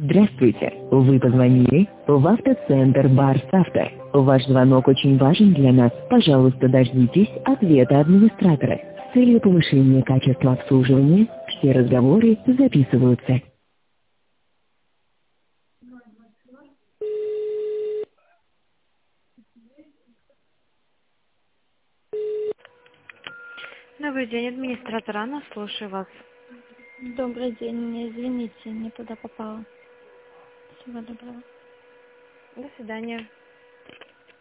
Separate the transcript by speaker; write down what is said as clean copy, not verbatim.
Speaker 1: Здравствуйте. Вы позвонили в автоцентр Барс Авто. Ваш звонок очень важен для нас. Пожалуйста, дождитесь ответа администратора. С целью повышения качества обслуживания все разговоры записываются.
Speaker 2: Добрый день, администратор Анна, слушаю вас.
Speaker 3: Добрый день, мне извините, не туда попала. Всего доброго.
Speaker 2: До свидания.